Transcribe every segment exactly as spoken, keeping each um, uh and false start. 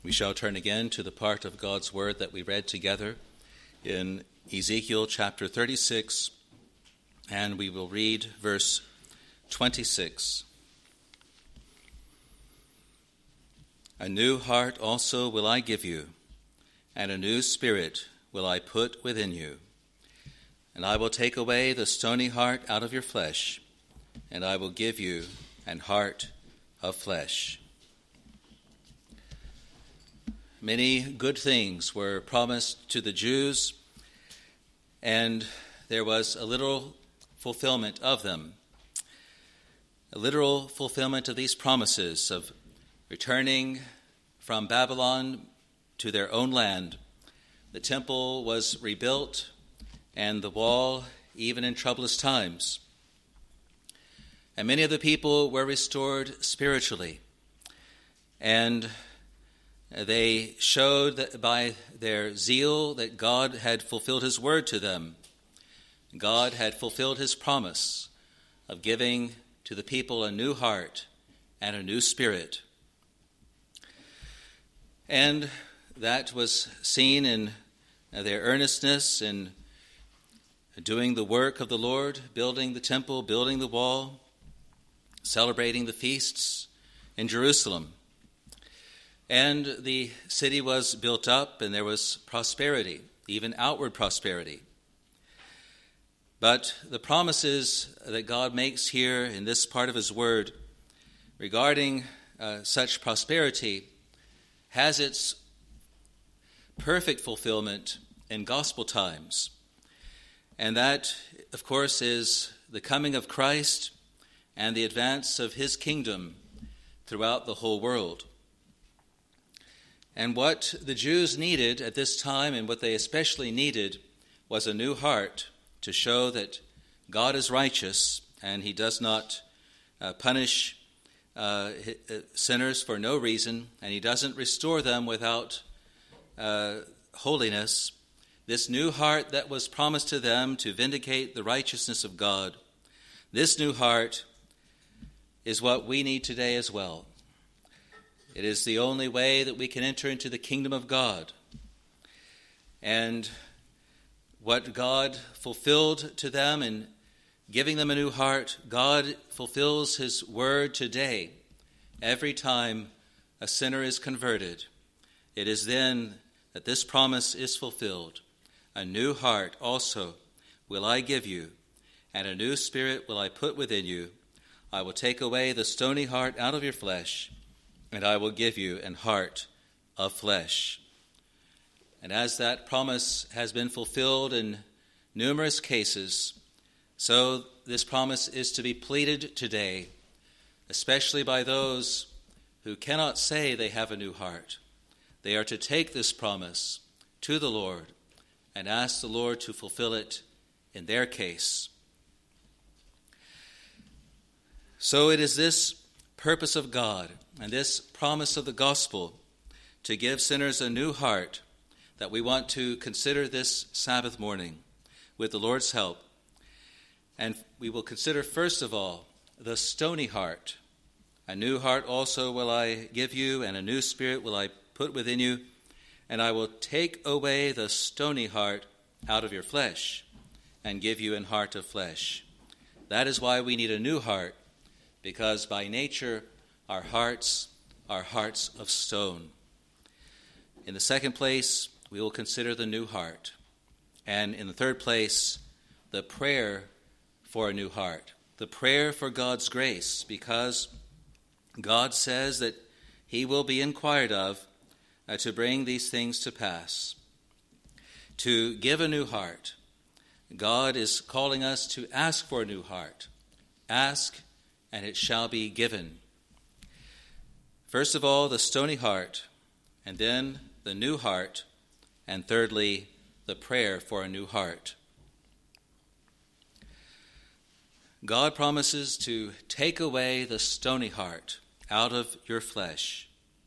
We shall turn again to the part of God's Word that we read together in Ezekiel chapter thirty-six, and we will read verse twenty-six. A new heart also will I give you, and a new spirit will I put within you. And I will take away the stony heart out of your flesh, and I will give you an heart of flesh. Many good things were promised to the Jews, and there was a literal fulfillment of them. A literal fulfillment of these promises of returning from Babylon to their own land. The temple was rebuilt, and the wall, even in troublous times. And many of the people were restored spiritually, and they showed that by their zeal that God had fulfilled his word to them. God had fulfilled his promise of giving to the people a new heart and a new spirit. And that was seen in their earnestness in doing the work of the Lord, building the temple, building the wall, celebrating the feasts in Jerusalem. And the city was built up, and there was prosperity, even outward prosperity. But the promises that God makes here in this part of his word regarding uh, such prosperity has its perfect fulfillment in gospel times. And that, of course, is the coming of Christ and the advance of his kingdom throughout the whole world. And what the Jews needed at this time, and what they especially needed, was a new heart to show that God is righteous and he does not uh, punish uh, sinners for no reason, and he doesn't restore them without uh, holiness. This new heart that was promised to them to vindicate the righteousness of God, this new heart is what we need today as well. It is the only way that we can enter into the kingdom of God. And what God fulfilled to them in giving them a new heart, God fulfills his word today. Every time a sinner is converted, it is then that this promise is fulfilled. A new heart also will I give you, and a new spirit will I put within you. I will take away the stony heart out of your flesh, and I will give you an heart of flesh. And as that promise has been fulfilled in numerous cases, so this promise is to be pleaded today, especially by those who cannot say they have a new heart. They are to take this promise to the Lord and ask the Lord to fulfill it in their case. So it is this purpose of God and this promise of the gospel to give sinners a new heart that we want to consider this Sabbath morning with the Lord's help. And we will consider first of all the stony heart. A new heart also will I give you, and a new spirit will I put within you, and I will take away the stony heart out of your flesh and give you an heart of flesh. That is why we need a new heart, because by nature our hearts are hearts of stone. In the second place, we will consider the new heart. And in the third place, the prayer for a new heart. The prayer for God's grace, because God says that he will be inquired of uh, to bring these things to pass. To give a new heart, God is calling us to ask for a new heart. Ask, and it shall be given. First of all, the stony heart, and then the new heart, and thirdly, the prayer for a new heart. God promises to take away the stony heart out of your flesh.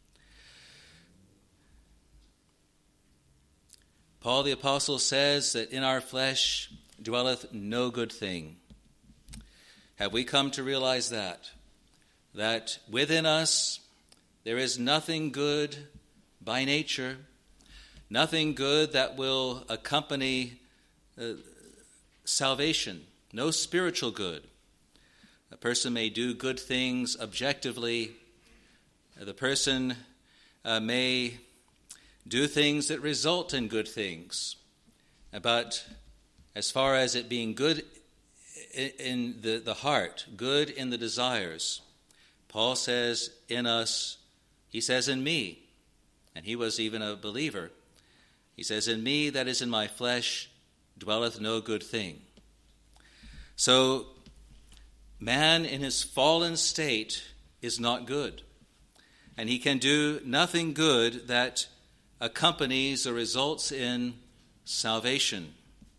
Paul the Apostle says that in our flesh dwelleth no good thing. Have we come to realize that? That within us there is nothing good by nature, nothing good that will accompany uh, salvation, no spiritual good. A person may do good things objectively. The person uh, may do things that result in good things. But as far as it being good in the, the heart, good in the desires, Paul says in us, he says in me, and he was even a believer, he says, in me, that is in my flesh, dwelleth no good thing. So man in his fallen state is not good, and he can do nothing good that accompanies or results in salvation.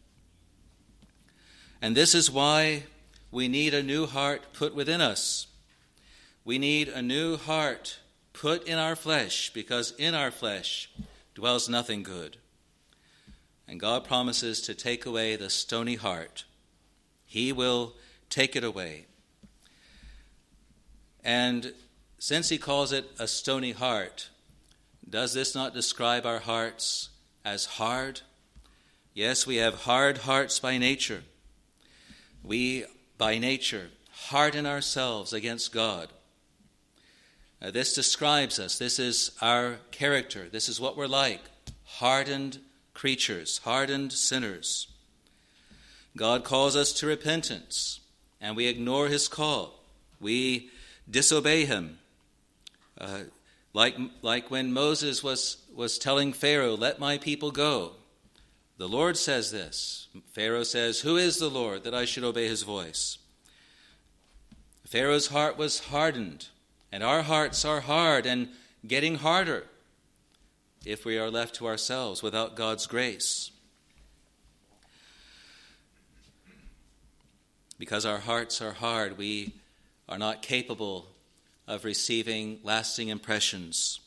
And this is why we need a new heart put within us. We need a new heart put in our flesh, because in our flesh dwells nothing good. And God promises to take away the stony heart. He will take it away. And since he calls it a stony heart, does this not describe our hearts as hard? Yes, we have hard hearts by nature. We, by nature, harden ourselves against God. Uh, this describes us. This is our character. This is what we're like. Hardened creatures, hardened sinners. God calls us to repentance, and we ignore his call. We disobey him. Uh, like, like when Moses was, was telling Pharaoh, let my people go. The Lord says this. Pharaoh says, who is the Lord that I should obey his voice? Pharaoh's heart was hardened, and our hearts are hard and getting harder if we are left to ourselves without God's grace. Because our hearts are hard, we are not capable of receiving lasting impressions.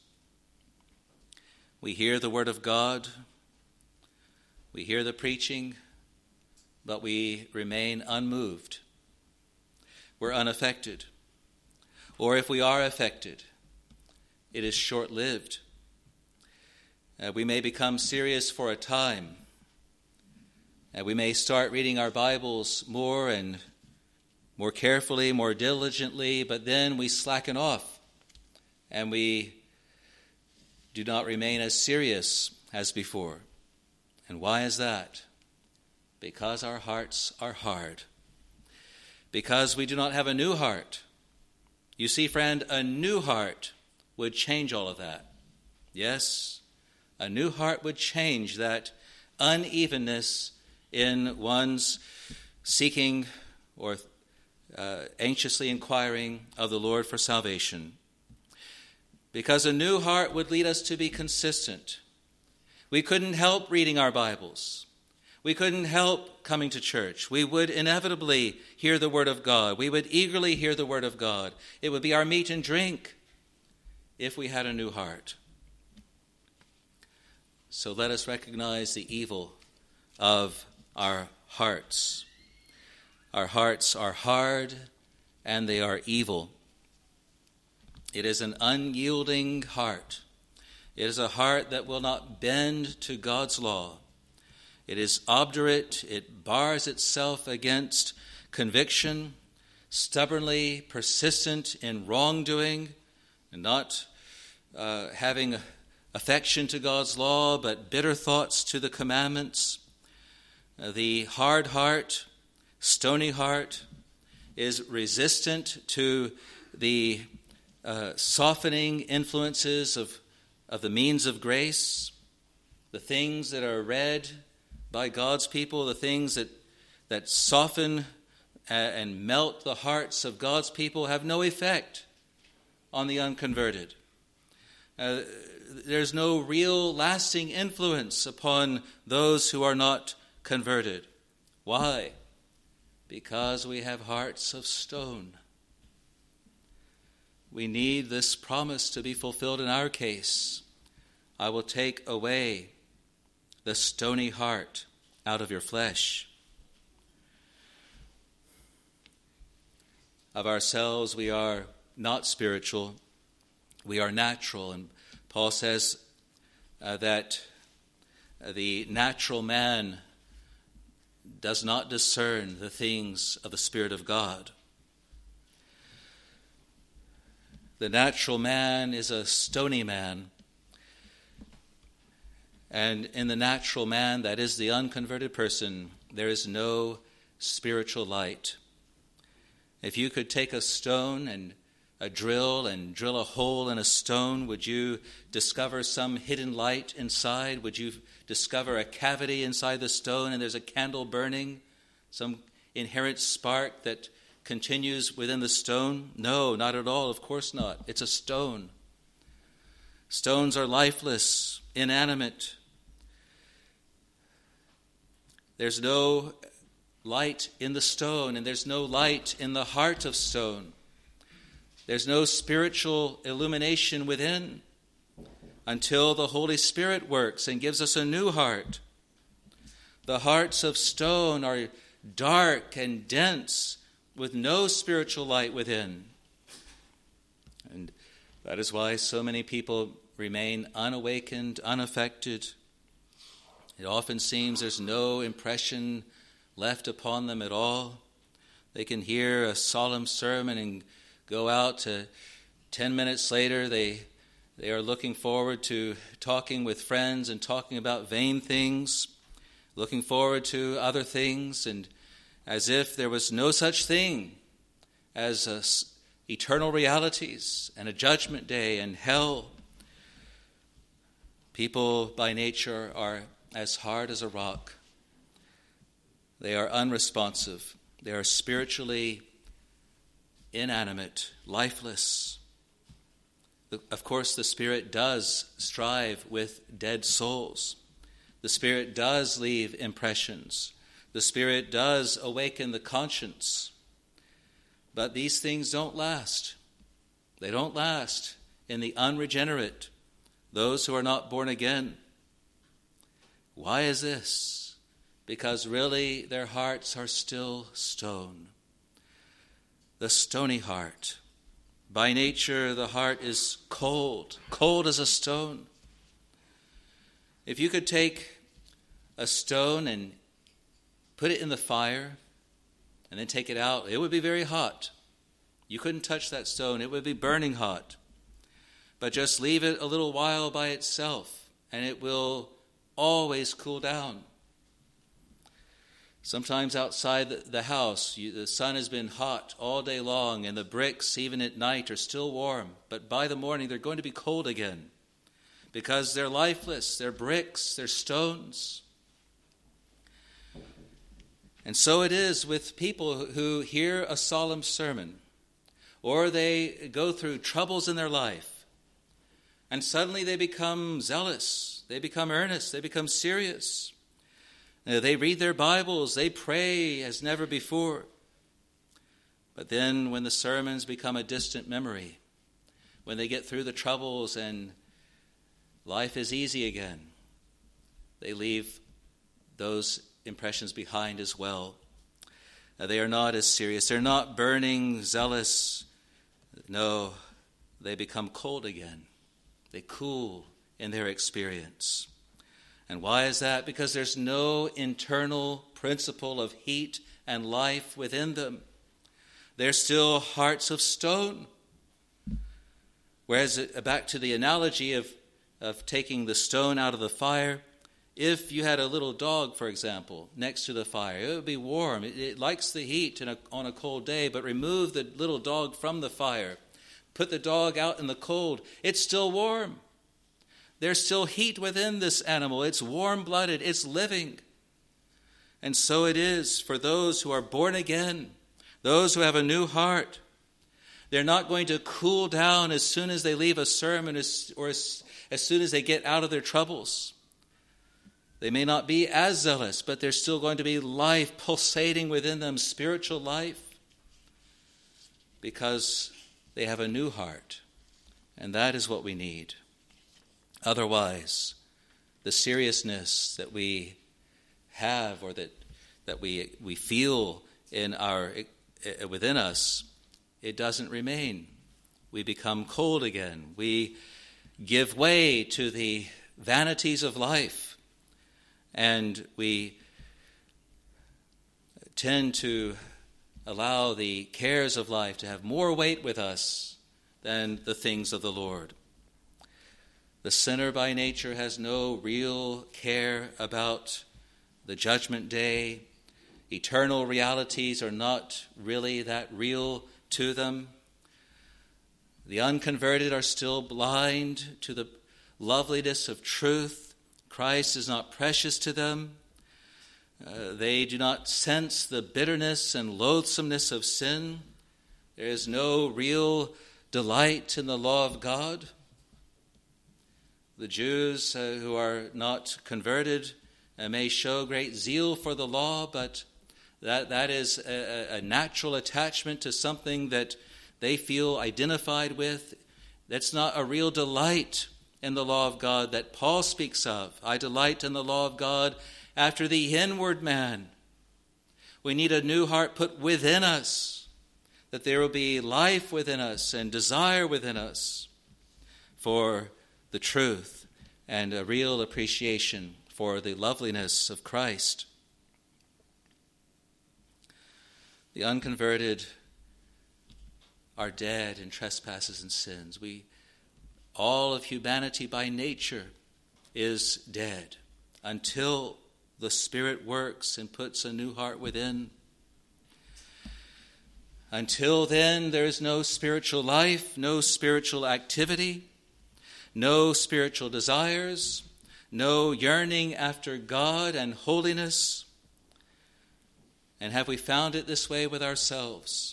We hear the word of God, we hear the preaching, but we remain unmoved. We're unaffected. Or if we are affected, it is short-lived. Uh, we may become serious for a time. Uh, we may start reading our Bibles more and more carefully, more diligently, but then we slacken off and we do not remain as serious as before. And why is that? Because our hearts are hard. Because we do not have a new heart. You see, friend, a new heart would change all of that. Yes, a new heart would change that unevenness in one's seeking or uh, anxiously inquiring of the Lord for salvation. Because a new heart would lead us to be consistent. We couldn't help reading our Bibles. We couldn't help coming to church. We would inevitably hear the word of God. We would eagerly hear the word of God. It would be our meat and drink if we had a new heart. So let us recognize the evil of our hearts. Our hearts are hard and they are evil. It is an unyielding heart. It is a heart that will not bend to God's law. It is obdurate. It bars itself against conviction, stubbornly persistent in wrongdoing, and not uh, having affection to God's law, but bitter thoughts to the commandments. Uh, the hard heart, stony heart, is resistant to the uh, softening influences of, of the means of grace, the things that are read by God's people, the things that, that soften and melt the hearts of God's people have no effect on the unconverted. Uh, there's no real lasting influence upon those who are not converted. Why? Because we have hearts of stone. We need this promise to be fulfilled in our case. I will take away the stony heart out of your flesh. Of ourselves, we are not spiritual. We are natural. And Paul says, uh, that uh, the natural man does not discern the things of the Spirit of God. The natural man is a stony man, and in the natural man, that is the unconverted person, there is no spiritual light. If you could take a stone and a drill and drill a hole in a stone, would you discover some hidden light inside? Would you discover a cavity inside the stone and there's a candle burning, some inherent spark that continues within the stone? No, not at all. Of course not. It's a stone. Stones are lifeless, inanimate. There's no light in the stone, and there's no light in the heart of stone. There's no spiritual illumination within until the Holy Spirit works and gives us a new heart. The hearts of stone are dark and dense with no spiritual light within. And that is why so many people remain unawakened, unaffected. It often seems there's no impression left upon them at all. They can hear a solemn sermon and go out to ten minutes later. They they are looking forward to talking with friends and talking about vain things, looking forward to other things, and as if there was no such thing as a, eternal realities and a judgment day and hell. People by nature are as hard as a rock. They are unresponsive. They are spiritually inanimate, lifeless. Of course, the Spirit does strive with dead souls. The Spirit does leave impressions. The Spirit does awaken the conscience. But these things don't last. They don't last in the unregenerate, those who are not born again. Why is this? Because really their hearts are still stone. The stony heart. By nature, the heart is cold, cold as a stone. If you could take a stone and put it in the fire and then take it out, it would be very hot. You couldn't touch that stone. It would be burning hot. But just leave it a little while by itself, and it will always cool down. Sometimes outside the house, you, the sun has been hot all day long, and the bricks, even at night, are still warm. But by the morning, they're going to be cold again because they're lifeless. They're bricks. They're stones. And so it is with people who hear a solemn sermon, or they go through troubles in their life, and suddenly they become zealous. They become earnest. They become serious. They read their Bibles, they pray as never before. But then when the sermons become a distant memory, when they get through the troubles and life is easy again, they leave those impressions behind as well. They are not as serious. They're not burning, zealous. No, they become cold again. They cool in their experience. And why is that? Because there's no internal principle of heat and life within them. They're still hearts of stone. Whereas, back to the analogy of, of taking the stone out of the fire, if you had a little dog, for example, next to the fire, it would be warm. It, it likes the heat in a, on a cold day, but remove the little dog from the fire. Put the dog out in the cold. It's still warm. There's still heat within this animal. It's warm-blooded. It's living. And so it is for those who are born again, those who have a new heart. They're not going to cool down as soon as they leave a sermon or as, as soon as they get out of their troubles. They may not be as zealous, but there's still going to be life pulsating within them, spiritual life, because they have a new heart. And that is what we need. Otherwise, the seriousness that we have or that that we we feel in our within us, it doesn't remain. We become cold again. We give way to the vanities of life, and we tend to allow the cares of life to have more weight with us than the things of the Lord. The sinner by nature has no real care about the judgment day. Eternal realities are not really that real to them. The unconverted are still blind to the loveliness of truth. Christ is not precious to them. Uh, they do not sense the bitterness and loathsomeness of sin. There is no real delight in the law of God. The Jews uh, who are not converted uh, may show great zeal for the law, but that, that is a, a natural attachment to something that they feel identified with. That's not a real delight in the law of God that Paul speaks of. I delight in the law of God after the inward man. We need a new heart put within us, that there will be life within us and desire within us for the truth and a real appreciation for the loveliness of Christ. The unconverted are dead in trespasses and sins. We, all of humanity by nature is dead until the Spirit works and puts a new heart within. Until then, there is no spiritual life, no spiritual activity, no spiritual desires, no yearning after God and holiness. And have we found it this way with ourselves?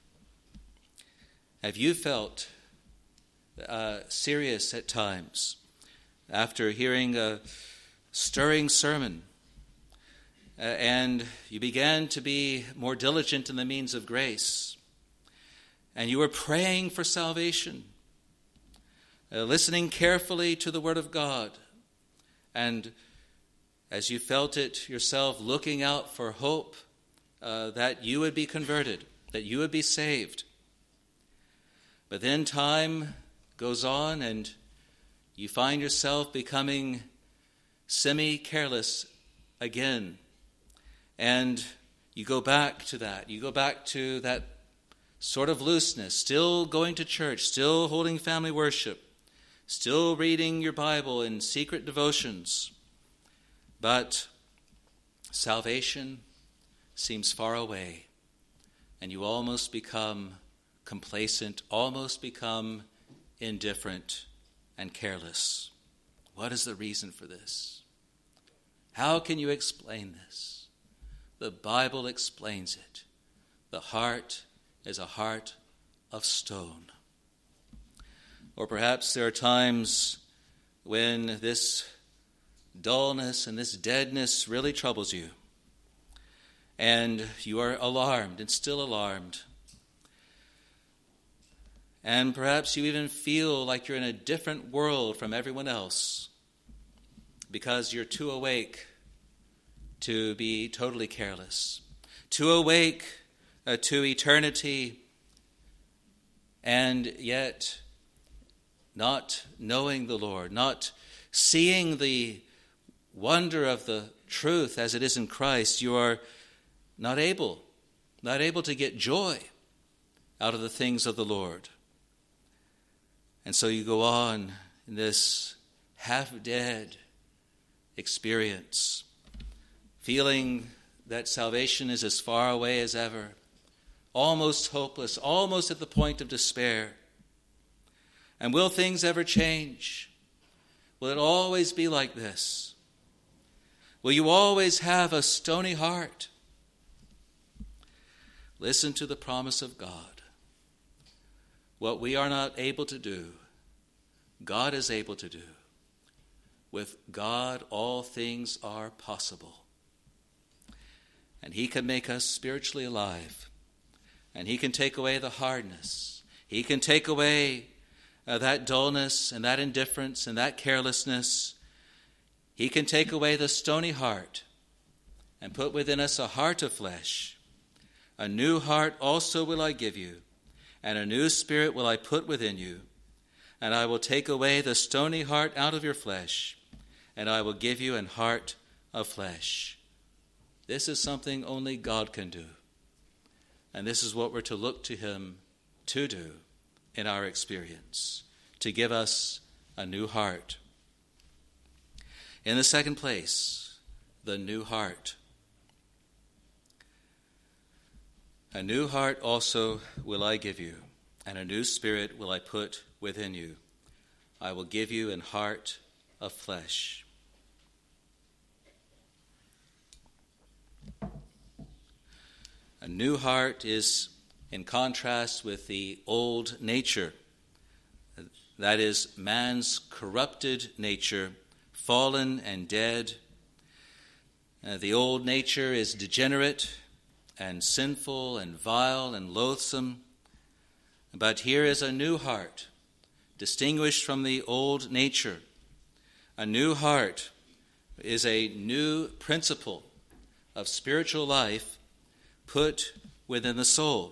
Have you felt uh, serious at times after hearing a stirring sermon uh, and you began to be more diligent in the means of grace and you were praying for salvation, uh, listening carefully to the Word of God, and as you felt it yourself, looking out for hope uh, that you would be converted, that you would be saved. But then time goes on and you find yourself becoming semi-careless again. And you go back to that. You go back to that sort of looseness, still going to church, still holding family worship, still reading your Bible in secret devotions. But salvation seems far away, and you almost become complacent, almost become indifferent and careless. What is the reason for this? How can you explain this? The Bible explains it. The heart is a heart of stone. Or perhaps there are times when this dullness and this deadness really troubles you, and you are alarmed and still alarmed. And perhaps you even feel like you're in a different world from everyone else because you're too awake to be totally careless, too awake uh, to eternity, and yet not knowing the Lord, not seeing the wonder of the truth as it is in Christ. You are not able, not able to get joy out of the things of the Lord. And so you go on in this half-dead experience, feeling that salvation is as far away as ever, almost hopeless, almost at the point of despair. And will things ever change? Will it always be like this? Will you always have a stony heart? Listen to the promise of God. What we are not able to do, God is able to do. With God, all things are possible. And He can make us spiritually alive. And He can take away the hardness. He can take away uh, that dullness and that indifference and that carelessness. He can take away the stony heart and put within us a heart of flesh. A new heart also will I give you, and a new spirit will I put within you. And I will take away the stony heart out of your flesh, and I will give you an heart of flesh. This is something only God can do. And this is what we're to look to him to do in our experience, to give us a new heart. In the second place, the new heart. A new heart also will I give you, and a new spirit will I put within you. I will give you an heart of flesh. A new heart is in contrast with the old nature. That is, man's corrupted nature, fallen and dead. Uh, the old nature is degenerate and sinful and vile and loathsome. But here is a new heart, distinguished from the old nature. A new heart is a new principle of spiritual life put within the soul.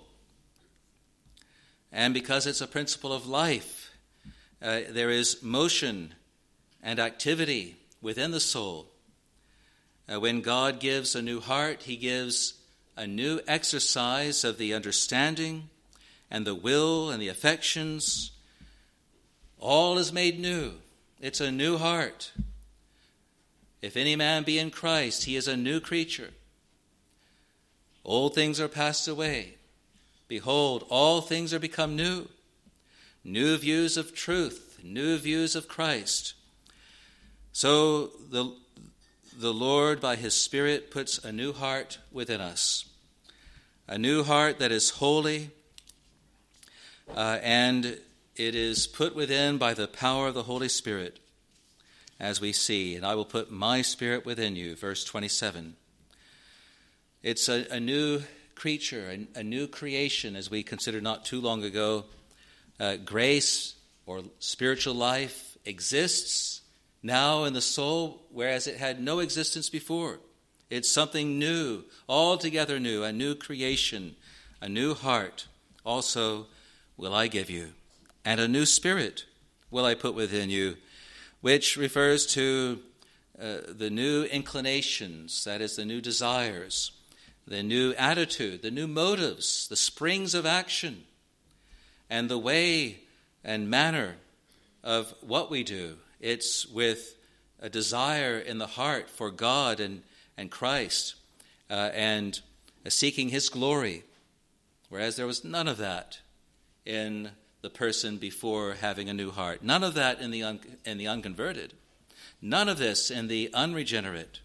And because it's a principle of life, uh, there is motion and activity within the soul. Uh, when God gives a new heart, he gives a new exercise of the understanding and the will and the affections. All is made new. It's a new heart. If any man be in Christ, he is a new creature. Old things are passed away. Behold, all things are become new. New views of truth, new views of Christ. So the, the Lord, by his Spirit, puts a new heart within us. A new heart that is holy, uh, and it is put within by the power of the Holy Spirit, as we see. And I will put my Spirit within you, verse twenty-seven. It's a, a new creature, a, a new creation, as we considered not too long ago. Uh, grace or spiritual life exists now in the soul, whereas it had no existence before. It's something new, altogether new, a new creation, a new heart. Also will I give you, and a new spirit will I put within you, which refers to uh, the new inclinations, that is, the new desires, the new attitude, the new motives, the springs of action, and the way and manner of what we do. It's with a desire in the heart for God and, and Christ, uh, and seeking his glory, whereas there was none of that in the person before having a new heart. None of that in the un, in the unconverted. None of this in the unregenerate.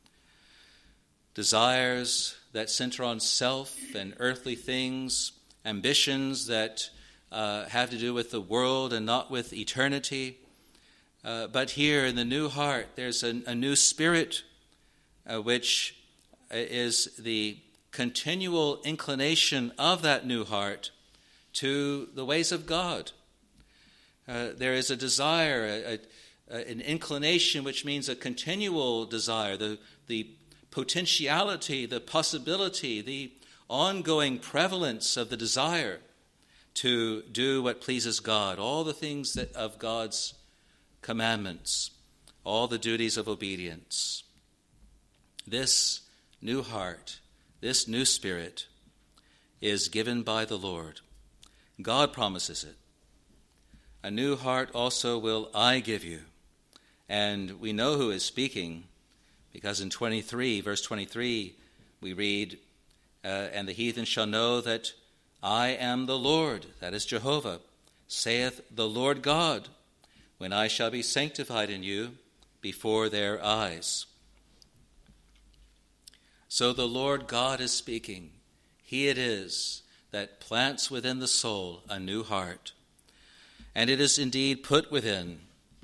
Desires that center on self and earthly things, ambitions that uh, have to do with the world and not with eternity. Uh, but here in the new heart, there's a, a new spirit, uh, which is the continual inclination of that new heart to the ways of God. Uh, there is a desire, a, a, an inclination, which means a continual desire, the, the potentiality, the possibility, the ongoing prevalence of the desire to do what pleases God, all the things that of God's commandments, all the duties of obedience. This new heart, this new spirit is given by the Lord. God promises it. A new heart also will I give you. And we know who is speaking, because in twenty-three, verse twenty-three, we read, uh, and the heathen shall know that I am the Lord, that is Jehovah, saith the Lord God, when I shall be sanctified in you before their eyes. So the Lord God is speaking. He it is that plants within the soul a new heart. And it is indeed put within.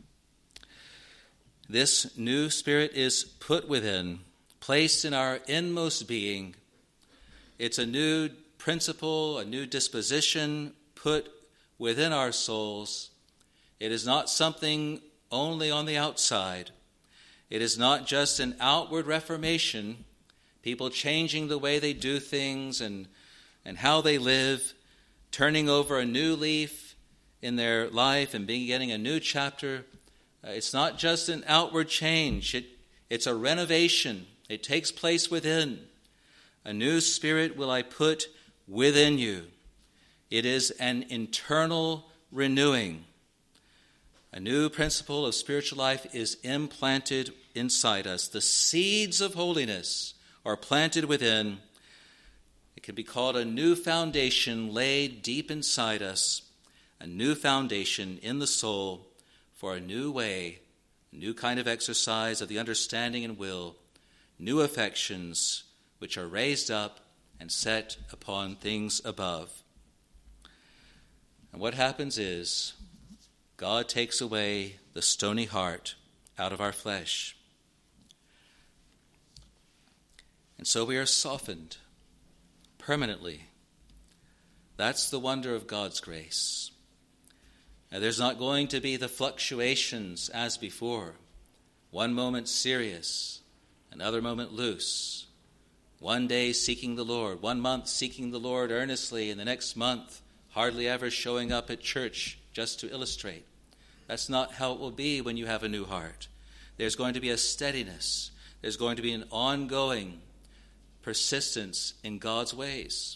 This new spirit is put within, placed in our inmost being. It's a new principle, a new disposition put within our souls. It is not something only on the outside. It is not just an outward reformation, people changing the way they do things and, and how they live, turning over a new leaf in their life and beginning a new chapter. Uh, it's not just an outward change. It, it's a renovation. It takes place within. A new spirit will I put within you. It is an internal renewing. A new principle of spiritual life is implanted inside us. The seeds of holiness are planted within. It can be called a new foundation laid deep inside us, a new foundation in the soul for a new way, a new kind of exercise of the understanding and will, new affections which are raised up and set upon things above. And what happens is God takes away the stony heart out of our flesh. And so we are softened permanently. That's the wonder of God's grace. Now, there's not going to be the fluctuations as before. One moment serious, another moment loose. One day seeking the Lord, one month seeking the Lord earnestly, and the next month hardly ever showing up at church just to illustrate. That's not how it will be when you have a new heart. There's going to be a steadiness. There's going to be an ongoing persistence in God's ways.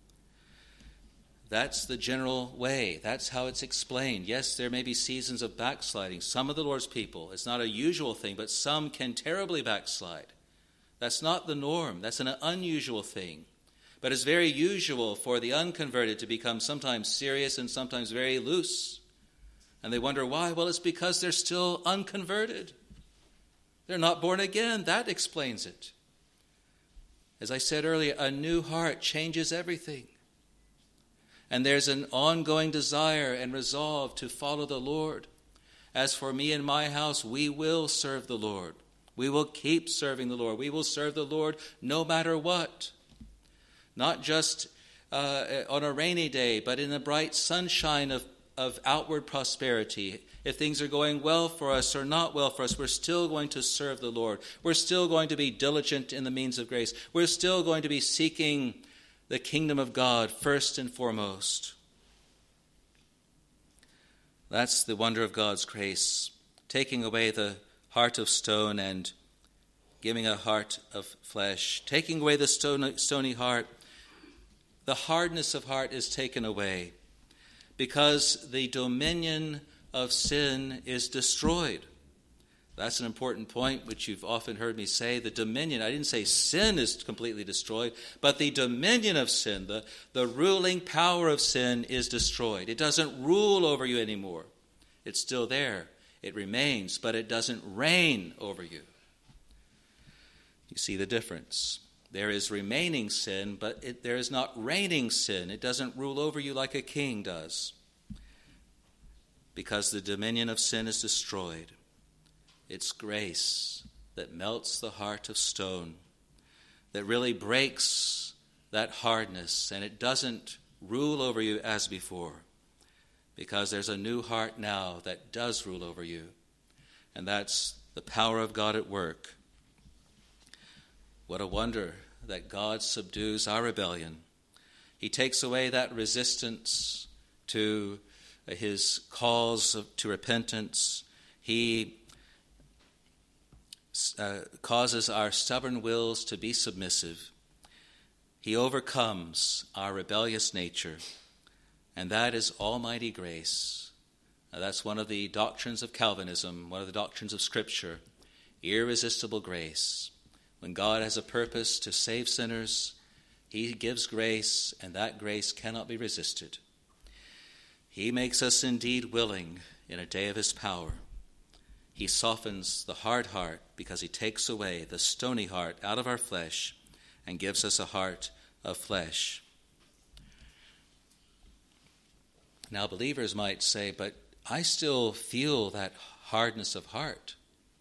That's the general way. That's how it's explained. Yes, there may be seasons of backsliding. Some of the Lord's people, it's not a usual thing, but some can terribly backslide. That's not the norm. That's an unusual thing. But it's very usual for the unconverted to become sometimes serious and sometimes very loose. And they wonder why. Well, it's because they're still unconverted. They're not born again. That explains it. As I said earlier, a new heart changes everything. And there's an ongoing desire and resolve to follow the Lord. As for me and my house, we will serve the Lord. We will keep serving the Lord. We will serve the Lord no matter what. Not just uh, on a rainy day, but in the bright sunshine of, of outward prosperity. If things are going well for us or not well for us, we're still going to serve the Lord. We're still going to be diligent in the means of grace. We're still going to be seeking the kingdom of God first and foremost. That's the wonder of God's grace, taking away the heart of stone and giving a heart of flesh. Taking away the stony, stony heart, the hardness of heart is taken away because the dominion of sin is destroyed. That's an important point, which you've often heard me say. The dominion, I didn't say sin is completely destroyed, but the dominion of sin, the, the ruling power of sin is destroyed. It doesn't rule over you anymore. It's still there. It remains, but it doesn't reign over you. You see the difference. There is remaining sin, but it, there is not reigning sin. It doesn't rule over you like a king does, because the dominion of sin is destroyed. It's grace that melts the heart of stone, that really breaks that hardness, and it doesn't rule over you as before, because there's a new heart now that does rule over you, and that's the power of God at work. What a wonder that God subdues our rebellion. He takes away that resistance to his calls to repentance. He uh, causes our stubborn wills to be submissive. He overcomes our rebellious nature, and that is almighty grace. Now, that's one of the doctrines of Calvinism, one of the doctrines of Scripture, irresistible grace. When God has a purpose to save sinners, he gives grace, and that grace cannot be resisted. He makes us indeed willing in a day of his power. He softens the hard heart because he takes away the stony heart out of our flesh and gives us a heart of flesh. Now, believers might say, but I still feel that hardness of heart.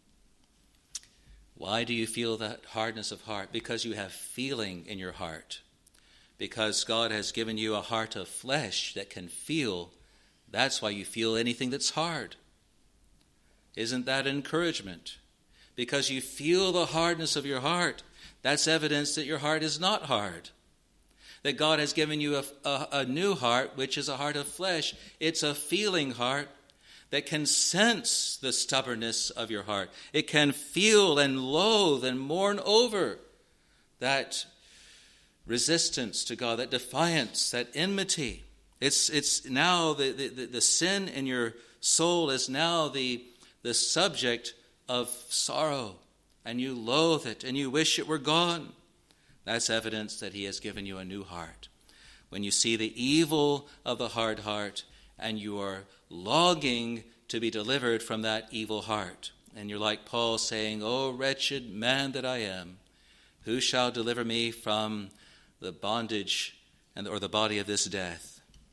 Why do you feel that hardness of heart? Because you have feeling in your heart. Because God has given you a heart of flesh that can feel. That's why you feel anything that's hard. Isn't that encouragement? Because you feel the hardness of your heart, that's evidence that your heart is not hard. That God has given you a, a, a new heart, which is a heart of flesh. It's a feeling heart that can sense the stubbornness of your heart. It can feel and loathe and mourn over that resistance to God, that defiance, that enmity. It's it's now the, the, the sin in your soul is now the, the subject of sorrow, and you loathe it and you wish it were gone. That's evidence that he has given you a new heart. When you see the evil of the hard heart and you are longing to be delivered from that evil heart, and you're like Paul saying, "O wretched man that I am, who shall deliver me from the bondage and or the body of this death?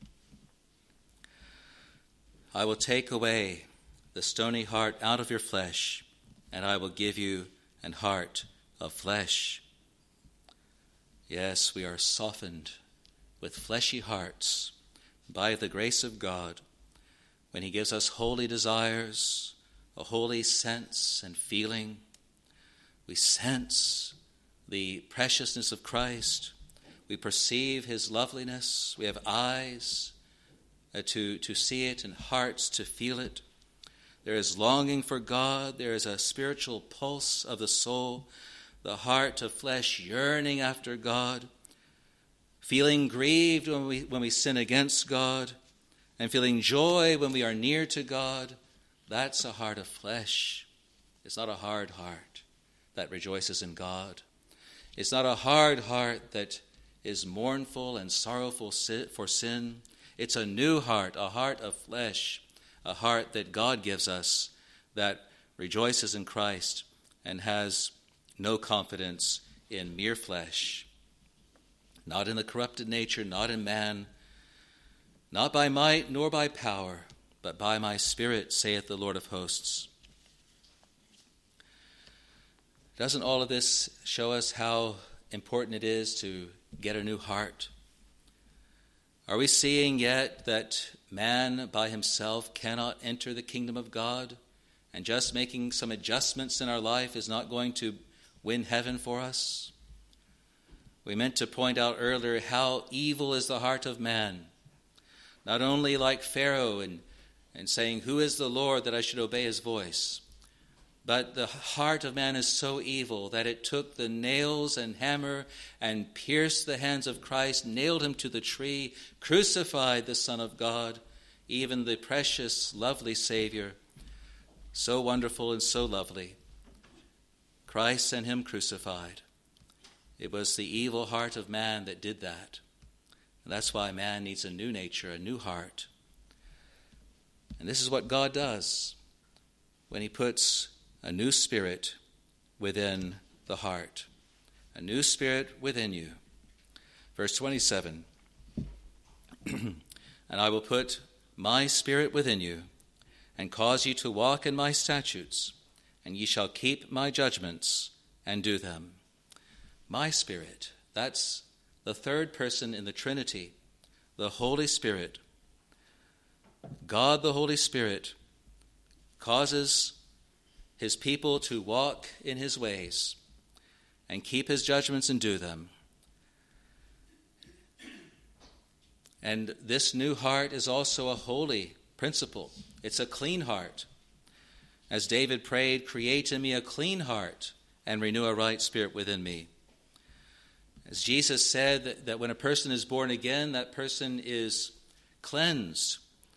I will take away the stony heart out of your flesh, and I will give you an heart of flesh." Yes, we are softened with fleshy hearts by the grace of God when he gives us holy desires, a holy sense and feeling. We sense the preciousness of Christ. We perceive his loveliness. We have eyes uh, to, to see it and hearts to feel it. There is longing for God. There is a spiritual pulse of the soul, the heart of flesh yearning after God, feeling grieved when we, when we sin against God, and feeling joy when we are near to God. That's a heart of flesh. It's not a hard heart that rejoices in God. It's not a hard heart that is mournful and sorrowful for sin. It's a new heart, a heart of flesh, a heart that God gives us that rejoices in Christ and has no confidence in mere flesh, not in the corrupted nature, not in man, not by might nor by power, but by my Spirit, saith the Lord of hosts. Doesn't all of this show us how important it is to get a new heart? Are we seeing yet that man by himself cannot enter the kingdom of God, and just making some adjustments in our life is not going to win heaven for us? We meant to point out earlier how evil is the heart of man. Not only like Pharaoh and, and saying, "Who is the Lord that I should obey his voice?" But the heart of man is so evil that it took the nails and hammer and pierced the hands of Christ, nailed him to the tree, crucified the Son of God, even the precious, lovely Savior, so wonderful and so lovely. Christ and him crucified. It was the evil heart of man that did that. And that's why man needs a new nature, a new heart. And this is what God does when he puts a new spirit within the heart. A new spirit within you. Verse twenty-seven. "And I will put my spirit within you, and cause you to walk in my statutes, and ye shall keep my judgments and do them." My Spirit, that's the third person in the Trinity, the Holy Spirit. God the Holy Spirit causes his people to walk in his ways and keep his judgments and do them. And this new heart is also a holy principle. It's a clean heart. As David prayed, "Create in me a clean heart and renew a right spirit within me." As Jesus said that, that when a person is born again, that person is cleansed.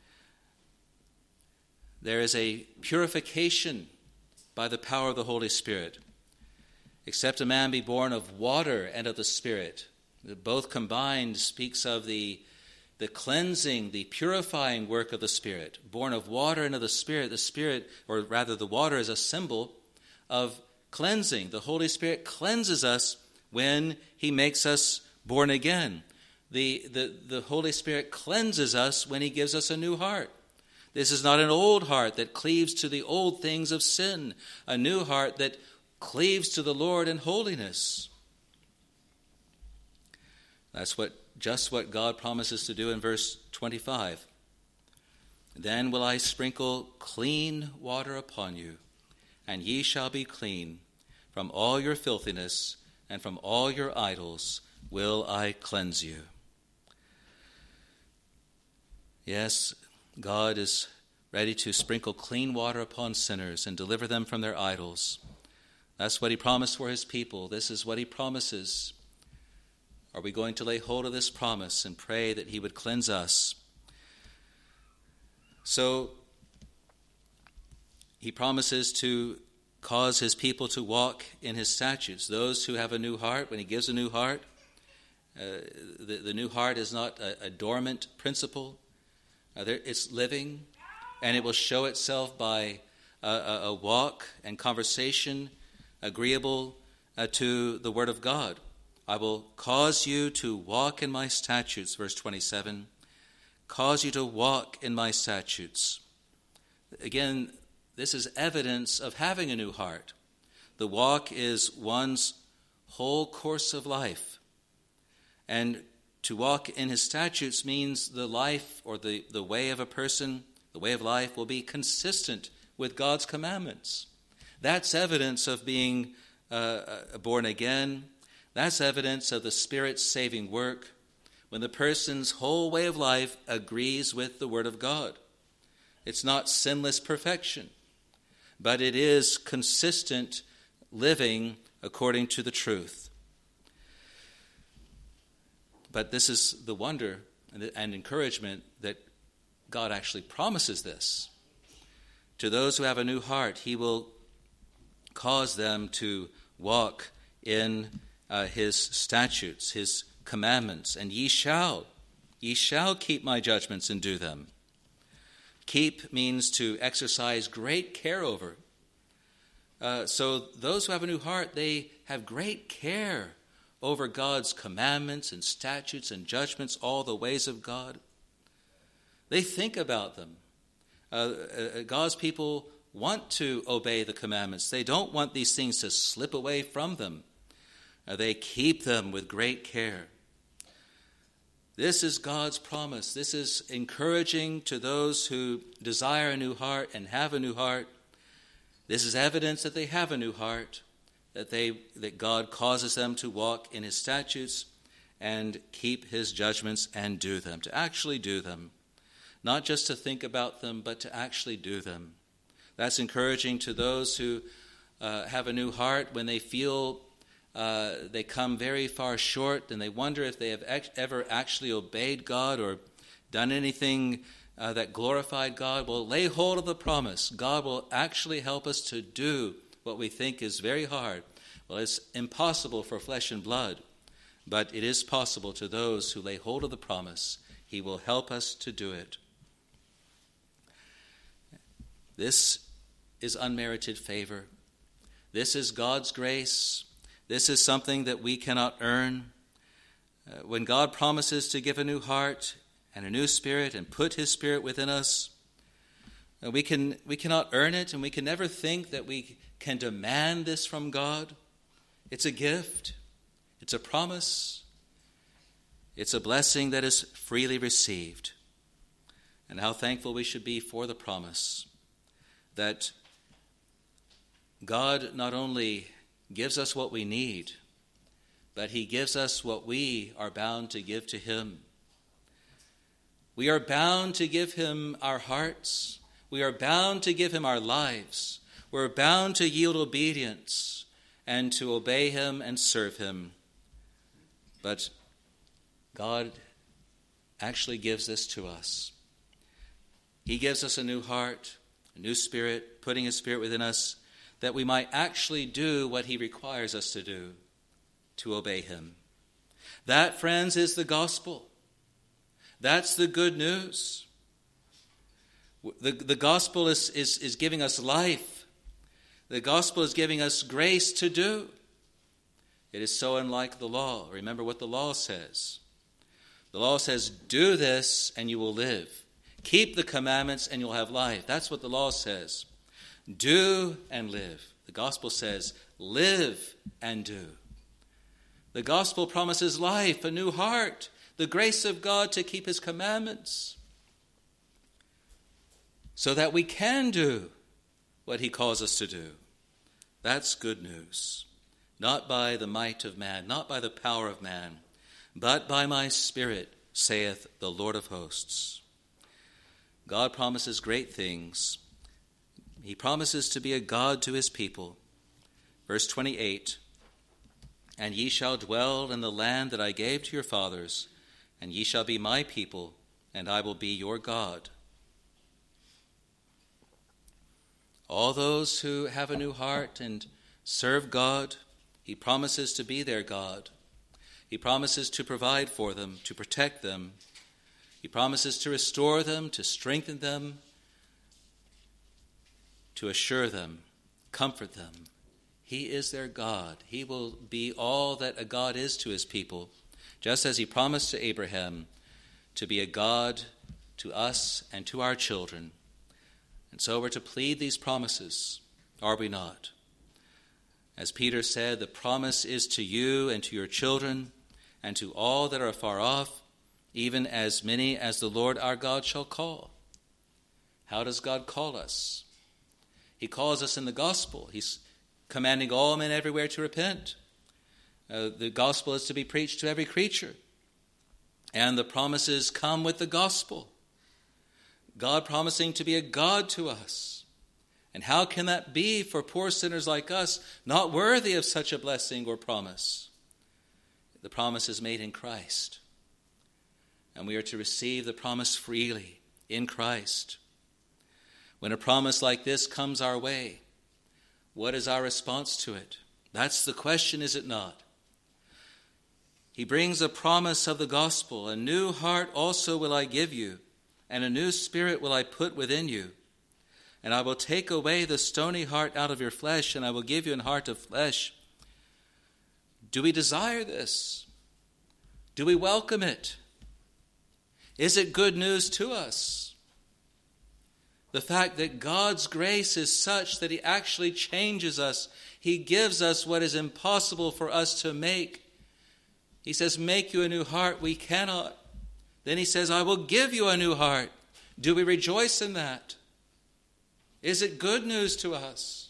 There is a purification by the power of the Holy Spirit. "Except a man be born of water and of the Spirit." Both combined speaks of the, the cleansing, the purifying work of the Spirit. Born of water and of the Spirit. The Spirit, or rather the water, is a symbol of cleansing. The Holy Spirit cleanses us when he makes us born again. The, the, the Holy Spirit cleanses us when he gives us a new heart. This is not an old heart that cleaves to the old things of sin, a new heart that cleaves to the Lord in holiness. That's what just what God promises to do in verse twenty-five. "Then will I sprinkle clean water upon you, and ye shall be clean. From all your filthiness and from all your idols will I cleanse you." Yes, God is ready to sprinkle clean water upon sinners and deliver them from their idols. That's what he promised for his people. This is what he promises. Are we going to lay hold of this promise and pray that he would cleanse us? So he promises to cause his people to walk in his statutes. Those who have a new heart, when he gives a new heart, uh, the, the new heart is not a, a dormant principle. Uh, there, it's living, and it will show itself by a, a, a walk and conversation agreeable uh, to the Word of God. I will cause you to walk in my statutes, verse twenty-seven. Cause you to walk in my statutes. Again, this is evidence of having a new heart. The walk is one's whole course of life. And to walk in his statutes means the life or the, the way of a person, the way of life will be consistent with God's commandments. That's evidence of being uh, born again. That's evidence of the Spirit's saving work when the person's whole way of life agrees with the Word of God. It's not sinless perfection, but it is consistent living according to the truth. But this is the wonder and encouragement that God actually promises this. To those who have a new heart, he will cause them to walk in uh, his statutes, his commandments, and ye shall, ye shall keep my judgments and do them. Keep means to exercise great care over. Uh, so those who have a new heart, they have great care over God's commandments and statutes and judgments, all the ways of God. They think about them. Uh, uh, God's people want to obey the commandments. They don't want these things to slip away from them. Uh, they keep them with great care. This is God's promise. This is encouraging to those who desire a new heart and have a new heart. This is evidence that they have a new heart, that they that God causes them to walk in his statutes and keep his judgments and do them, to actually do them. Not just to think about them, but to actually do them. That's encouraging to those who uh, have a new heart when they feel Uh, they come very far short, and they wonder if they have ex- ever actually obeyed God or done anything uh, that glorified God. Well, lay hold of the promise. God will actually help us to do what we think is very hard. Well, it's impossible for flesh and blood, but it is possible to those who lay hold of the promise. He will help us to do it. This is unmerited favor. This is God's grace. This is something that we cannot earn. Uh, when God promises to give a new heart and a new spirit and put his Spirit within us, uh, we can we cannot earn it, and we can never think that we can demand this from God. It's a gift. It's a promise. It's a blessing that is freely received. And how thankful we should be for the promise that God not only gives us what we need, but he gives us what we are bound to give to him. We are bound to give him our hearts. We are bound to give him our lives. We're bound to yield obedience and to obey him and serve him. But God actually gives this to us. He gives us a new heart, a new spirit, putting his Spirit within us, that we might actually do what he requires us to do, to obey him. That, friends, is the gospel. That's the good news. The, the gospel is, is, is giving us life. The gospel is giving us grace to do. It is so unlike the law. Remember what the law says. The law says, do this and you will live. Keep the commandments and you'll have life. That's what the law says. Do and live. The gospel says, live and do. The gospel promises life, a new heart, the grace of God to keep his commandments, so that we can do what he calls us to do. That's good news. Not by the might of man, not by the power of man, but by my Spirit, saith the Lord of hosts. God promises great things. He promises to be a God to his people. Verse twenty-eight, "And ye shall dwell in the land that I gave to your fathers, and ye shall be my people, and I will be your God." All those who have a new heart and serve God, he promises to be their God. He promises to provide for them, to protect them. He promises to restore them, to strengthen them, to assure them, comfort them. He is their God. He will be all that a God is to his people, just as he promised to Abraham to be a God to us and to our children. And so we're to plead these promises, are we not? As Peter said, the promise is to you and to your children and to all that are afar off, even as many as the Lord our God shall call. How does God call us? He calls us in the gospel. He's commanding all men everywhere to repent. Uh, the gospel is to be preached to every creature. And the promises come with the gospel. God promising to be a God to us. And how can that be for poor sinners like us, not worthy of such a blessing or promise? The promise is made in Christ. And we are to receive the promise freely in Christ. When a promise like this comes our way, what is our response to it? That's the question, is it not? He brings a promise of the gospel. A new heart also will I give you, and a new spirit will I put within you. And I will take away the stony heart out of your flesh, and I will give you an heart of flesh. Do we desire this? Do we welcome it? Is it good news to us? The fact that God's grace is such that he actually changes us. He gives us what is impossible for us to make. He says, make you a new heart. We cannot. Then he says, I will give you a new heart. Do we rejoice in that? Is it good news to us?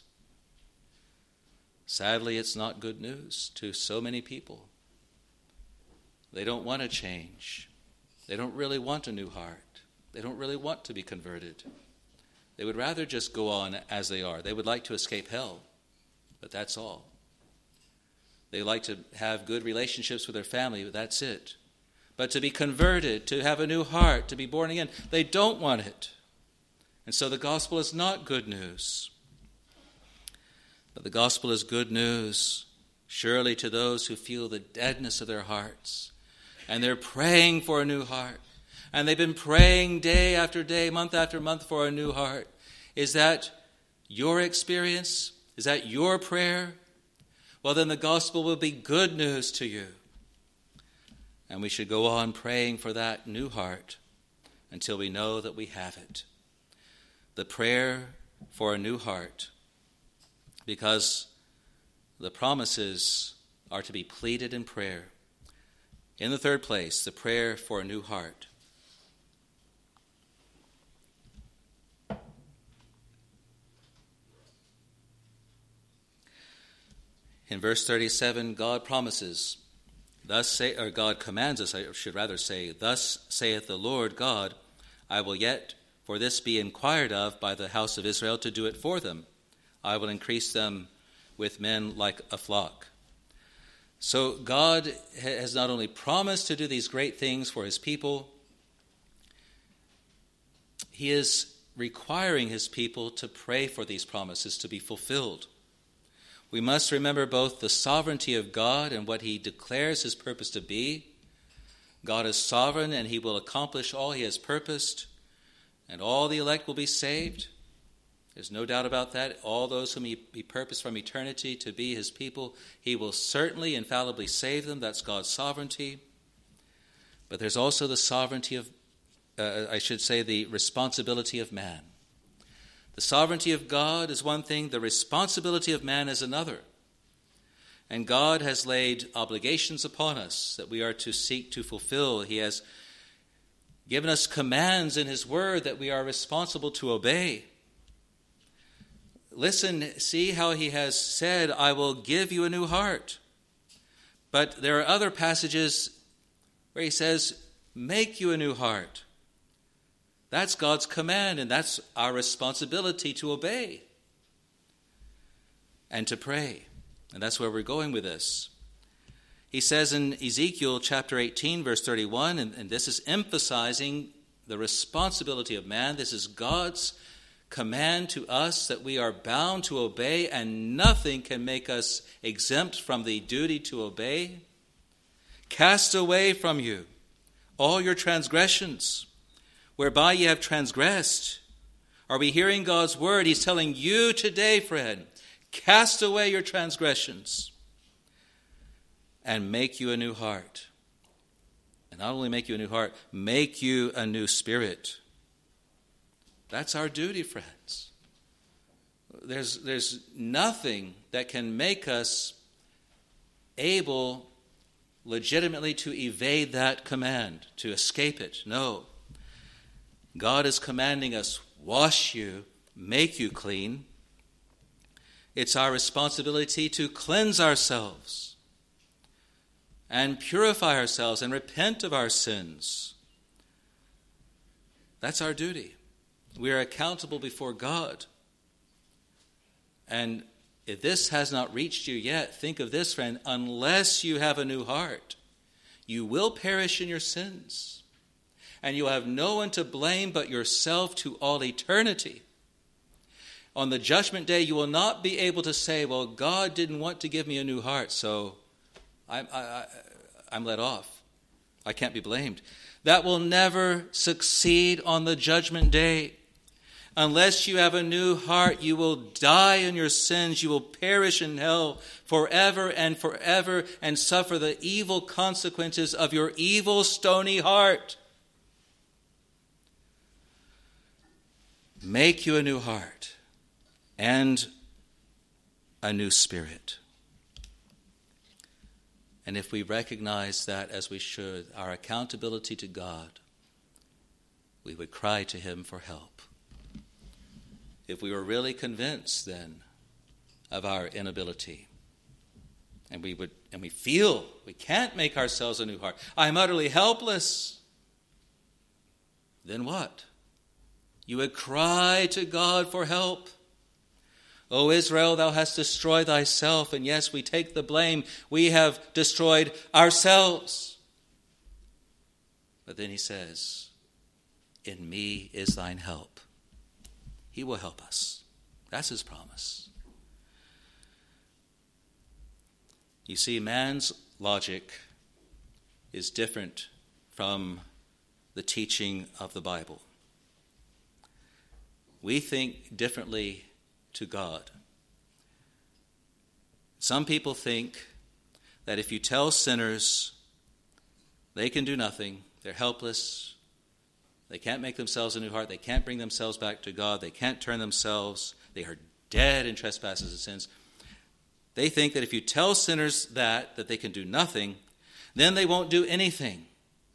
Sadly, it's not good news to so many people. They don't want to change. They don't really want a new heart. They don't really want to be converted. They would rather just go on as they are. They would like to escape hell, but that's all. They like to have good relationships with their family, but that's it. But to be converted, to have a new heart, to be born again, they don't want it. And so the gospel is not good news. But the gospel is good news, surely to those who feel the deadness of their hearts. And they're praying for a new heart. And they've been praying day after day, month after month for a new heart. Is that your experience? Is that your prayer? Well, then the gospel will be good news to you. And we should go on praying for that new heart until we know that we have it. The prayer for a new heart, because the promises are to be pleaded in prayer. In the third place, the prayer for a new heart. In verse thirty-seven, God promises, thus say, or God commands us, I should rather say, thus saith the Lord God, I will yet for this be inquired of by the house of Israel to do it for them. I will increase them with men like a flock. So God has not only promised to do these great things for his people, he is requiring his people to pray for these promises to be fulfilled. We must remember both the sovereignty of God and what he declares his purpose to be. God is sovereign and he will accomplish all he has purposed, and all the elect will be saved. There's no doubt about that. All those whom he, he purposed from eternity to be his people, he will certainly infallibly save them. That's God's sovereignty. But there's also the sovereignty of, uh, I should say, the responsibility of man. The sovereignty of God is one thing, the responsibility of man is another. And God has laid obligations upon us that we are to seek to fulfill. He has given us commands in his word that we are responsible to obey. Listen, see how he has said, I will give you a new heart. But there are other passages where he says, make you a new heart. That's God's command, and that's our responsibility to obey and to pray. And that's where we're going with this. He says in Ezekiel chapter eighteen, verse thirty-one, and, and this is emphasizing the responsibility of man. This is God's command to us that we are bound to obey, and nothing can make us exempt from the duty to obey. Cast away from you all your transgressions, whereby ye have transgressed. Are we hearing God's word? He's telling you today, friend, cast away your transgressions and make you a new heart. And not only make you a new heart, make you a new spirit. That's our duty, friends. There's, there's nothing that can make us able legitimately to evade that command, to escape it. No. God is commanding us, wash you, make you clean. It's our responsibility to cleanse ourselves and purify ourselves and repent of our sins. That's our duty. We are accountable before God. And if this has not reached you yet, think of this, friend. Unless you have a new heart, you will perish in your sins. And you'll have no one to blame but yourself to all eternity. On the judgment day, you will not be able to say, well, God didn't want to give me a new heart, so I'm, I, I, I'm let off. I can't be blamed. That will never succeed on the judgment day. Unless you have a new heart, you will die in your sins. You will perish in hell forever and forever and suffer the evil consequences of your evil, stony heart. Make you a new heart and a new spirit. And if we recognize that, as we should, our accountability to God, we would cry to him for help. If we were really convinced then of our inability, and we would and we feel we can't make ourselves a new heart, I'm utterly helpless, then what? You would cry to God for help. O Israel, thou hast destroyed thyself. And yes, we take the blame. We have destroyed ourselves. But then he says, in me is thine help. He will help us. That's his promise. You see, man's logic is different from the teaching of the Bible. We think differently to God. Some people think that if you tell sinners they can do nothing, they're helpless, they can't make themselves a new heart, they can't bring themselves back to God, they can't turn themselves, they are dead in trespasses and sins. They think that if you tell sinners that, that they can do nothing, then they won't do anything.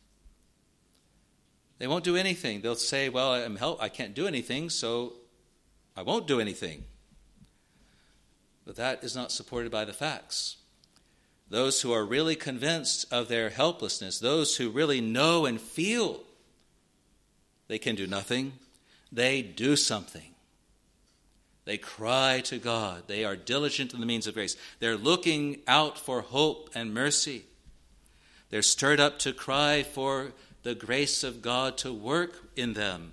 They won't do anything. They'll say, well, I'm help- I can't do anything, so I won't do anything. But that is not supported by the facts. Those who are really convinced of their helplessness, those who really know and feel they can do nothing, they do something. They cry to God. They are diligent in the means of grace. They're looking out for hope and mercy. They're stirred up to cry for the grace of God to work in them.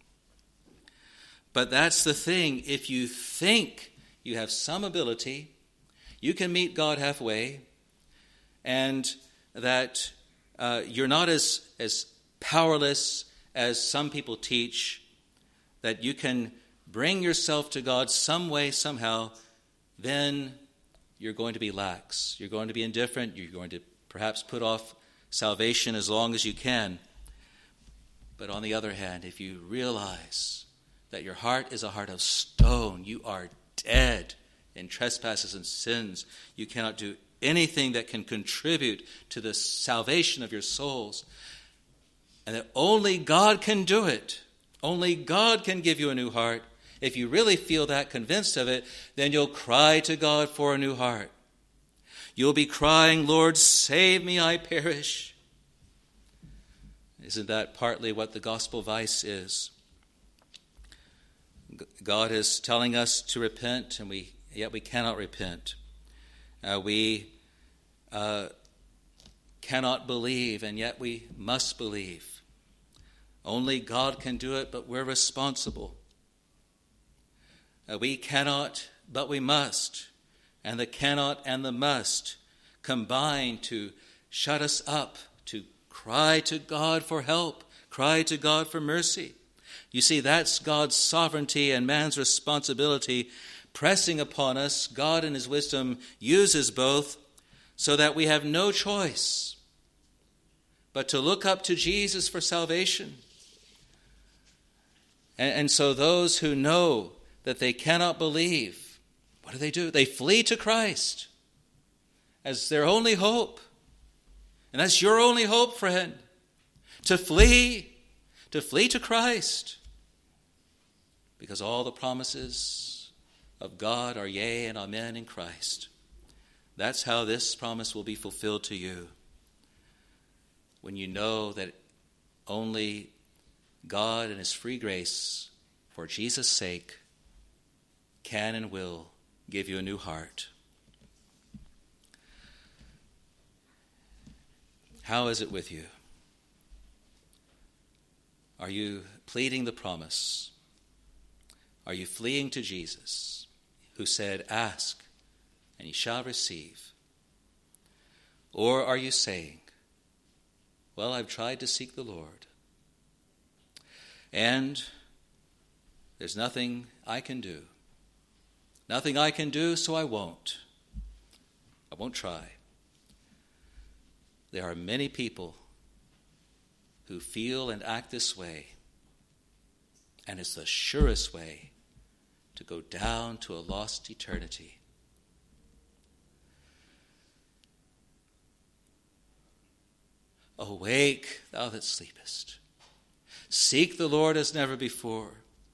But that's the thing. If you think you have some ability, you can meet God halfway, and that uh, you're not as, as powerless as some people teach, that you can bring yourself to God some way, somehow, then you're going to be lax. You're going to be indifferent. You're going to perhaps put off salvation as long as you can. But on the other hand, if you realize that your heart is a heart of stone, you are dead in trespasses and sins, you cannot do anything that can contribute to the salvation of your souls, and that only God can do it. Only God can give you a new heart. If you really feel that convinced of it, then you'll cry to God for a new heart. You'll be crying, Lord, save me, I perish. Isn't that partly what the gospel vice is? God is telling us to repent, and we yet we cannot repent. Uh, we uh, cannot believe, and yet we must believe. Only God can do it, but we're responsible. Uh, we cannot, but we must. And the cannot and the must combine to shut us up, to cry to God for help, cry to God for mercy. You see, that's God's sovereignty and man's responsibility pressing upon us. God in his wisdom uses both so that we have no choice but to look up to Jesus for salvation. And, and so those who know that they cannot believe, what do they do? They flee to Christ as their only hope. And that's your only hope, friend, to flee, to flee to Christ. Because all the promises of God are yea and amen in Christ. That's how this promise will be fulfilled to you. When you know that only God in his free grace, for Jesus' sake, can and will give you a new heart. How is it with you? Are you pleading the promise? Are you fleeing to Jesus, who said, ask, and ye shall receive? Or are you saying, well, I've tried to seek the Lord, and there's nothing I can do. Nothing I can do, so I won't. I won't try. There are many people who feel and act this way, and it's the surest way to go down to a lost eternity. Awake, thou that sleepest. Seek the Lord as never before.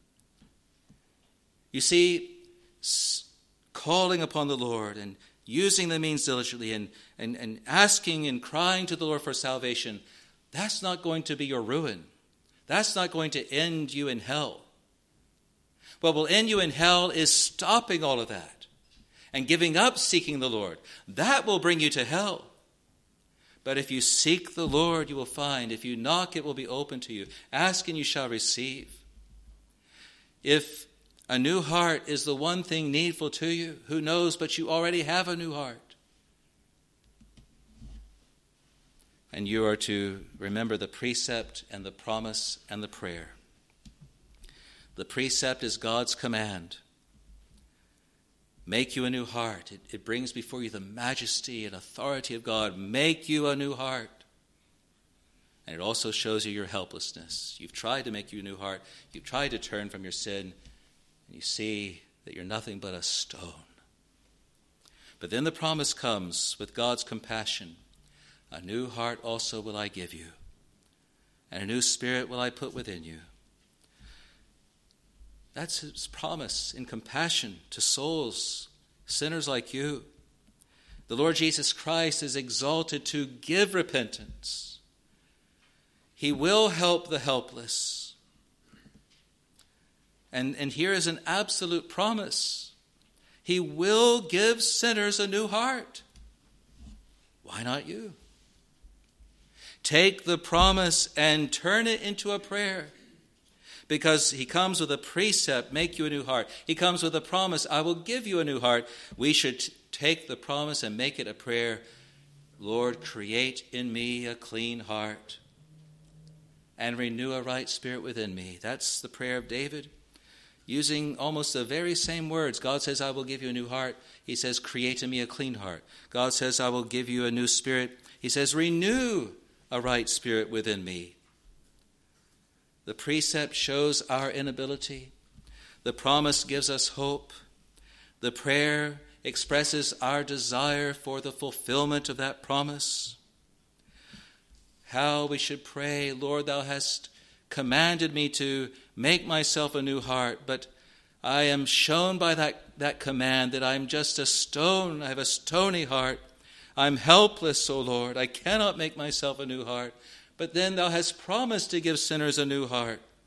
You see, calling upon the Lord and using the means diligently and, and, and asking and crying to the Lord for salvation, that's not going to be your ruin. That's not going to end you in hell. What will end you in hell is stopping all of that and giving up seeking the Lord. That will bring you to hell. But if you seek the Lord, you will find. If you knock, it will be open to you. Ask and you shall receive. If a new heart is the one thing needful to you, who knows, but you already have a new heart. And you are to remember the precept and the promise and the prayer. The precept is God's command. Make you a new heart. It, it brings before you the majesty and authority of God. Make you a new heart. And it also shows you your helplessness. You've tried to make you a new heart. You've tried to turn from your sin. And you see that you're nothing but a stone. But then the promise comes with God's compassion. A new heart also will I give you, and a new spirit will I put within you. That's his promise in compassion to souls, sinners like you. The Lord Jesus Christ is exalted to give repentance. He will help the helpless. And, and here is an absolute promise. He will give sinners a new heart. Why not you? Take the promise and turn it into a prayer. Because he comes with a precept, make you a new heart. He comes with a promise, I will give you a new heart. We should t- take the promise and make it a prayer. Lord, create in me a clean heart and renew a right spirit within me. That's the prayer of David. Using almost the very same words. God says, I will give you a new heart. He says, create in me a clean heart. God says, I will give you a new spirit. He says, renew a right spirit within me. The precept shows our inability. The promise gives us hope. The prayer expresses our desire for the fulfillment of that promise. How we should pray, Lord, thou hast commanded me to make myself a new heart, but I am shown by that, that command that I'm just a stone. I have a stony heart. I'm helpless, O Lord. I cannot make myself a new heart. But then thou hast promised to give sinners a new heart.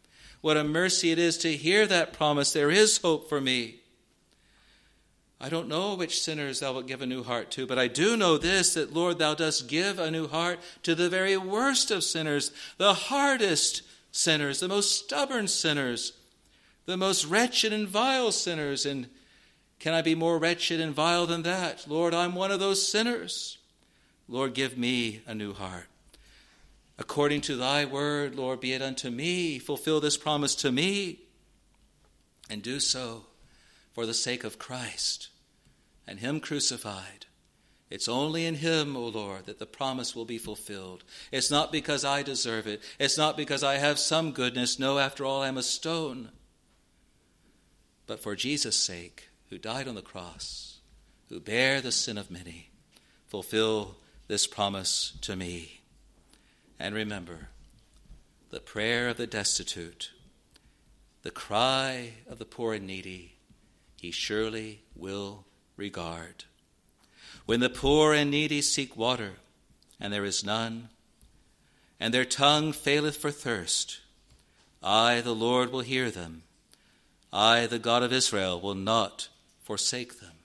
What a mercy it is to hear that promise. There is hope for me. I don't know which sinners thou wilt give a new heart to, but I do know this, that, Lord, thou dost give a new heart to the very worst of sinners, the hardest sinners, the most stubborn sinners, the most wretched and vile sinners. And can I be more wretched and vile than that? Lord, I'm one of those sinners. Lord, give me a new heart. According to thy word, Lord, be it unto me. Fulfill this promise to me, and do so for the sake of Christ and him crucified. It's only in him, O Lord, that the promise will be fulfilled. It's not because I deserve it. It's not because I have some goodness. No, after all, I'm a stone. But for Jesus' sake, who died on the cross, who bare the sin of many, fulfill this promise to me. And remember, the prayer of the destitute, the cry of the poor and needy, he surely will regard. When the poor and needy seek water, and there is none, and their tongue faileth for thirst, I, the Lord, will hear them. I, the God of Israel, will not forsake them.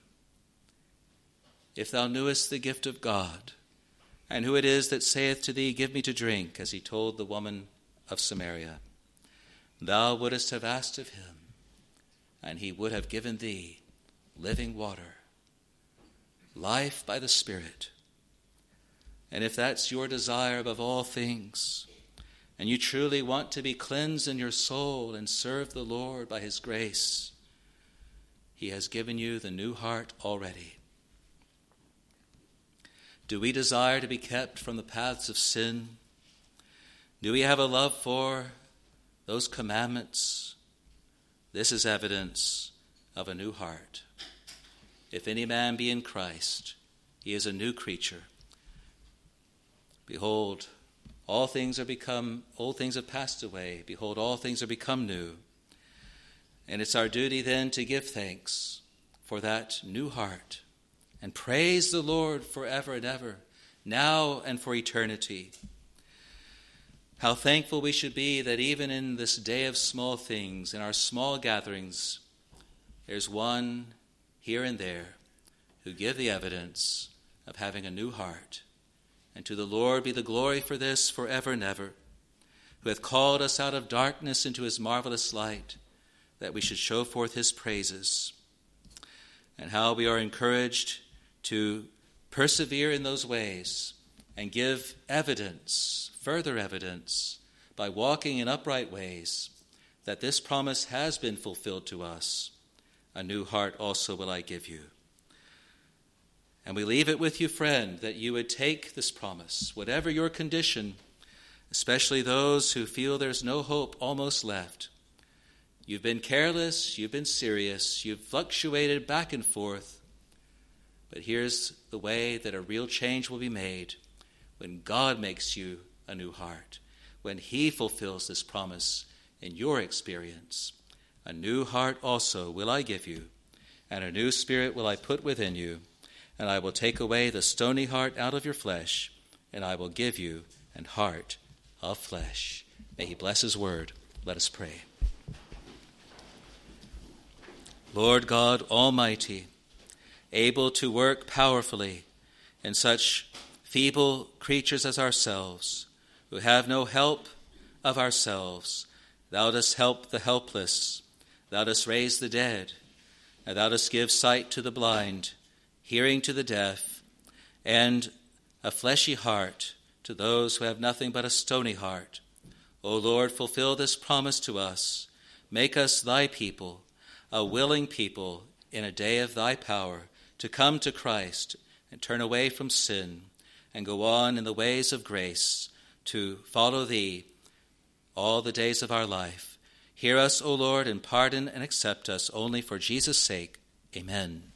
If thou knewest the gift of God, and who it is that saith to thee, give me to drink, as he told the woman of Samaria, thou wouldest have asked of him, and he would have given thee living water, life by the Spirit. And if that's your desire above all things, and you truly want to be cleansed in your soul and serve the Lord by his grace, he has given you the new heart already. Do we desire to be kept from the paths of sin? Do we have a love for those commandments? This is evidence of a new heart. If any man be in Christ, he is a new creature. Behold, all things are become, old things have passed away. Behold, all things are become new. And it's our duty then to give thanks for that new heart and praise the Lord forever and ever, now and for eternity. How thankful we should be that even in this day of small things, in our small gatherings, there's one here and there who give the evidence of having a new heart. And to the Lord be the glory for this forever and ever, who hath called us out of darkness into his marvelous light, that we should show forth his praises. And how we are encouraged to persevere in those ways and give evidence, further evidence, by walking in upright ways, that this promise has been fulfilled to us. A new heart also will I give you. And we leave it with you, friend, that you would take this promise, whatever your condition, especially those who feel there's no hope almost left. You've been careless, you've been serious, you've fluctuated back and forth. But here's the way that a real change will be made when God makes you a new heart, when he fulfills this promise in your experience. A new heart also will I give you, and a new spirit will I put within you, and I will take away the stony heart out of your flesh, and I will give you an heart of flesh. May he bless his word. Let us pray. Lord God Almighty, able to work powerfully in such feeble creatures as ourselves, who have no help of ourselves, thou dost help the helpless, thou dost raise the dead, and thou dost give sight to the blind, hearing to the deaf, and a fleshy heart to those who have nothing but a stony heart. O Lord, fulfill this promise to us. Make us thy people, a willing people in a day of thy power, to come to Christ and turn away from sin and go on in the ways of grace, to follow thee all the days of our life. Hear us, O Lord, and pardon and accept us only for Jesus' sake. Amen.